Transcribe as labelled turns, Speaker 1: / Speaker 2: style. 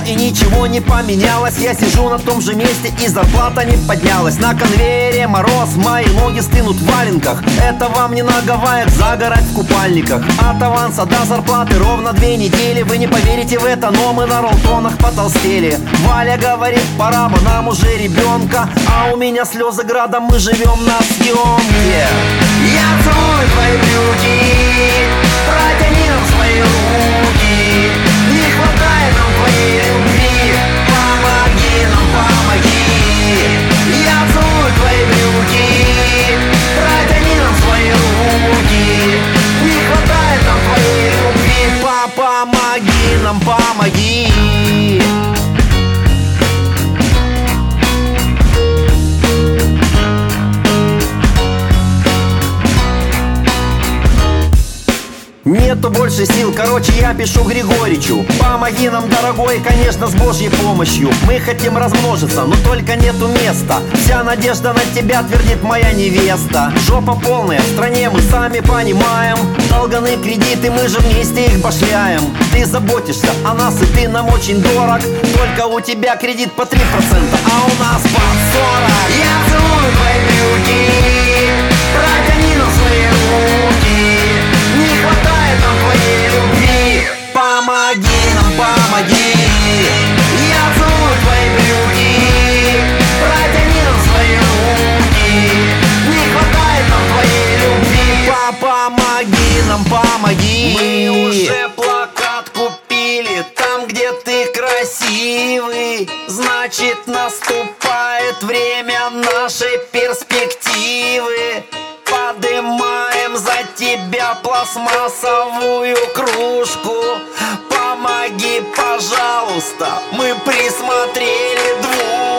Speaker 1: и ничего не поменялось. Я сижу на том же месте и зарплата не поднялась. На конвейере мороз, мои ноги стынут в валенках. Это вам не на Гавайях загорать в купальниках. От аванса до зарплаты ровно 2 недели. Вы не поверите в это, но мы на роллтонах потолстели. Валя говорит, пора бы нам уже ребенка, а у меня слезы градом, мы живем на съемке. Я целую твои брюки, протяни нам свои руки. Не хватает нам твоей любви, помоги нам, помоги. Я целую твои брюки, протяни нам свои руки. Не хватает нам твоей любви, помоги нам, помоги. Нету больше сил, короче, я пишу Григоричу. Помоги нам, дорогой, конечно, с Божьей помощью. Мы хотим размножиться, но только нету места. Вся надежда на тебя, твердит моя невеста. Жопа полная, в стране мы сами понимаем. Долганы кредиты, мы же вместе их башляем. Ты заботишься о нас, и ты нам очень дорог. Только у тебя кредит по 3%, а у нас по 40. Я целую твои брюки, протяни нам свои руки. Не хватает нам твоей любви, помоги нам, помоги. Я целую твои брюки, протяни нам свои руки. Не хватает нам твоей любви, помоги нам, помоги. Мы уже плакат купили, там, где ты красивый. Значит, наступает время нашей перспективы. Подымаем за тебя пластмассовую кружку. Помоги, пожалуйста, мы присмотрели двушку.